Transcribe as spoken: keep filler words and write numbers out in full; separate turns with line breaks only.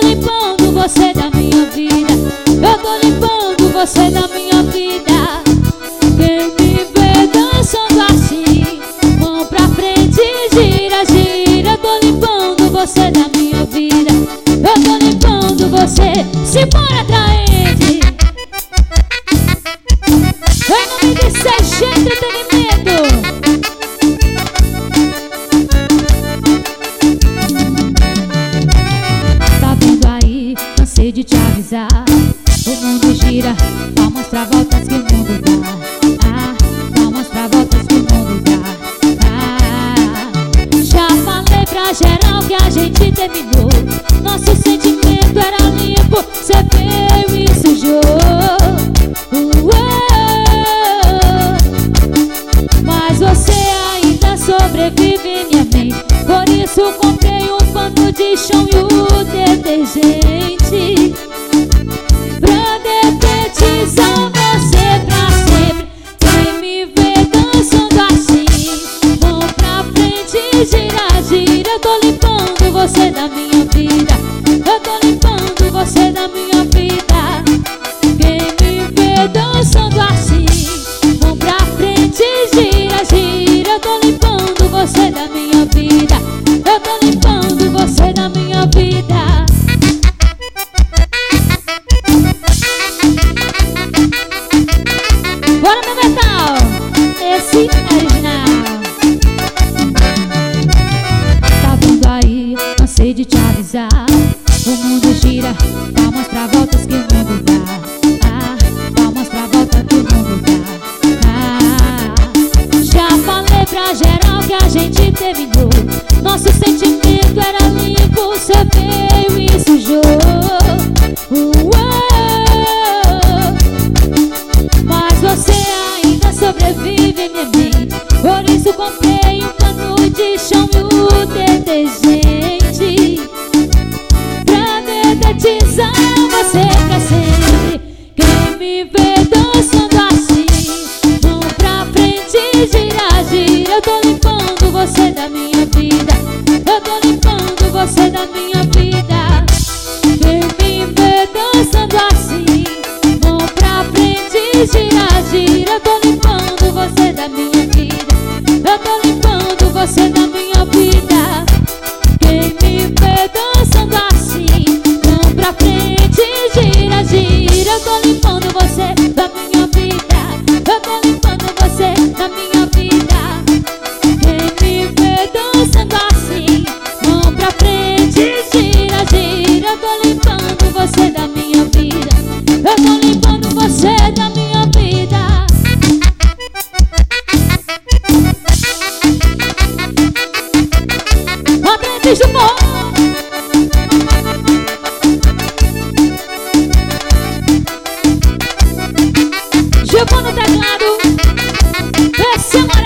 limpando você da minha vida. Eu tô limpando você da minha vida. Quem me vê dançando assim, mão pra frente, gira, gira. Eu tô limpando você da minha vida. Eu tô limpando você. Se for atraente, em nome de C G Entretenimento. Tá vendo aí, cansei de te avisar. O mundo gira, palmas pra voltas que o mundo dá. Ah, palmas pra voltas que o mundo dá. Ah, já falei pra geral que a gente terminou. Nosso sentimento era limpo, cê veio e sujou. Uh, Mas você ainda sobrevive em minha mente. Por isso comprei um pano de chão e o detergente pra detetizar você pra sempre. Quem me vê dançando assim, mão pra frente, gira, gira. Eu tô limpando você da minha vida. Eu tô limpando você da minha vida. Quem me vê dançando assim, mão pra frente, gira, gira. Eu tô limpando você da minha vida. Eu tô limpando você da minha vida. Bora, meu metal! Esse é original. Tá vendo aí, cansei de te avisar. O mundo gira, palmas pra voltas que o mundo dá. Ah, palmas pra volta que o mundo dá. Ah, já falei pra geral que a gente terminou. Nosso sentimento era limpo, cê veio e sujou. Uh, Mas você ainda sobrevive em minha mente. Por isso comprei um pano de chão e o detergente pra detetizar você pra sempre. Quem me vê dançando assim, mão pra frente, gira, gira. Eu tô limpando você da minha vida. Eu tô limpando você da minha vida. Quem me vê dançando assim, mão pra frente, gira, gira. Eu tô limpando você da minha vida. Eu tô limpando você da minha vida. Quem me vê dançando assim, mão pra frente, gira, gira. Eu tô limpando você da minha vida. Eu tô limpando você da minha vida. Quem me vê dançando assim, mão pra frente, gira, gira. Eu tô limpando você da minha vida. Eu tô limpando você da minha vida. Aprendiz do Morro. Gilvan no teclado. Esse é